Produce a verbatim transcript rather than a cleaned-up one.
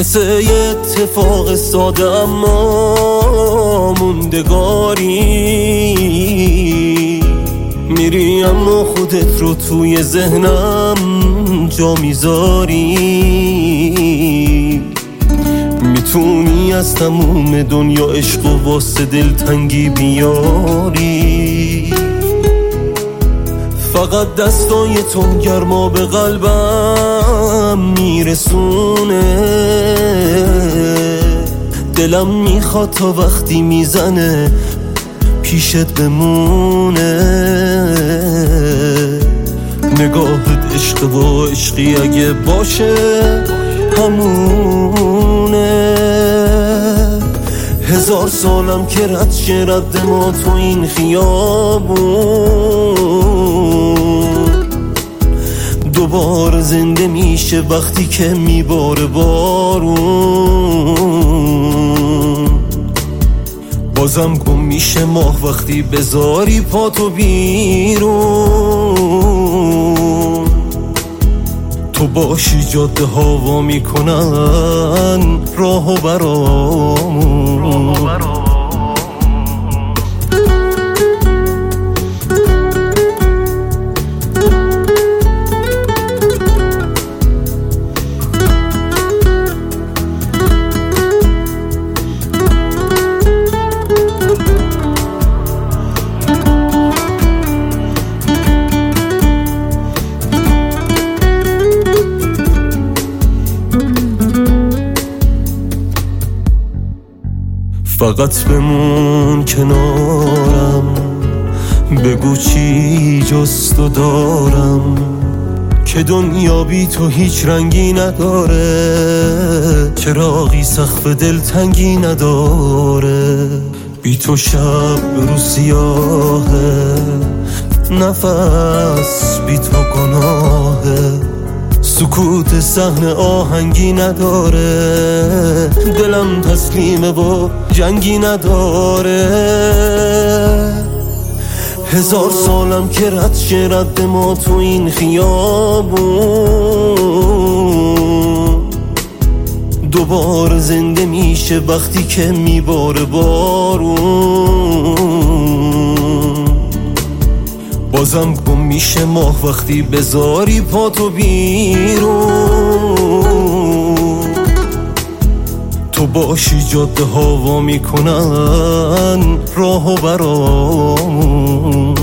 مثل یه اتفاق ساده اما موندگاری، میری اما خودت رو توی ذهنم جا میذاری. میتونی از تموم دنیا عشق و واسه دلتنگی بیاری، فقط دستای تو گرما به قلبم میرسونه. دلم میخواد تا وقتی میزنه پیشت بمونه. نگاهت عشق و عشقی اگه باشه همونه. هزار سالم که رد شه رد ما تو این خیابون، دوباره زنده میشه وقتی که میباره بارون. بازم گم میشه ماه وقتی بذاری پاتو بیرون. تو باشی جاده ها وا میکنن راهو برامون. فقط بمون کنارم، بگو چی جز تو دارم، که دنیا بی تو هیچ رنگی نداره، چراغی سقف دلتنگی نداره. بی تو شب رو سیاهه، نفس بی تو گناهه، سکوت صحنه آهنگی نداره. دلم تسلیمه و جنگی نداره. هزار سالم که رد شه رد ما تو این خیابون، دوباره زنده میشه وقتی که میباره بارون. بازم گم میشه ماه وقتی بذاری پاتو بیرون. تو باشی جاده ها وا میکنن راهو برامون.